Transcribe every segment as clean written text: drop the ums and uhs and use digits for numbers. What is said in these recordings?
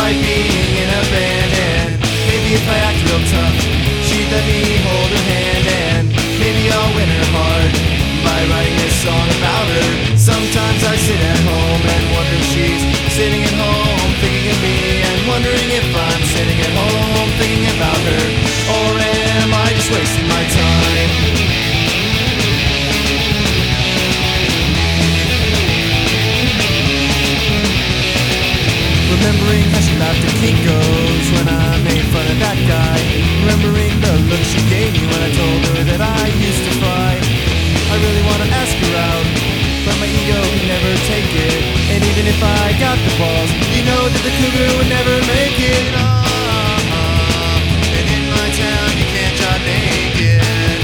by being in a band. And maybe if I act real tough, she'd let me hold her hand. And maybe I'll win her heart by writing this song about her. Sometimes I sit at home and wonder if she's sitting at home thinking of me, and wondering if I'm sitting at home thinking about her. Or am I just wasting my time? Remembering how she laughed at Kinko's when I made fun of that guy. Remembering the look she gave me when I told her that I used to fry. I really wanna ask her out, but my ego can never take it. And even if I got the balls, you know that the cougar would never make it. And in my town you can't drive naked.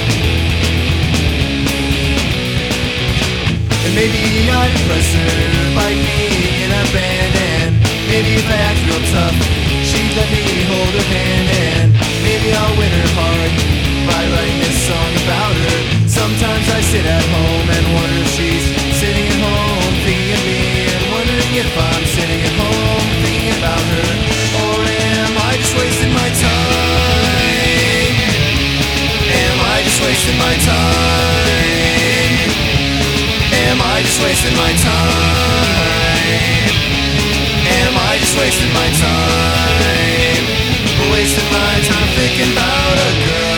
And maybe I'd impress her by being in a band. And maybe if I act real tough, she'd let me hold her hand. And maybe I'll win her heart by writing this song about her. Sometimes I sit at home and wonder if she's sitting at home thinking of me, and wondering if I'm sitting at home thinking about her. Or am I just wasting my time? Am I just wasting my time? Am I just wasting my time? Am I just wasting my time? Wasting my time thinking about a girl.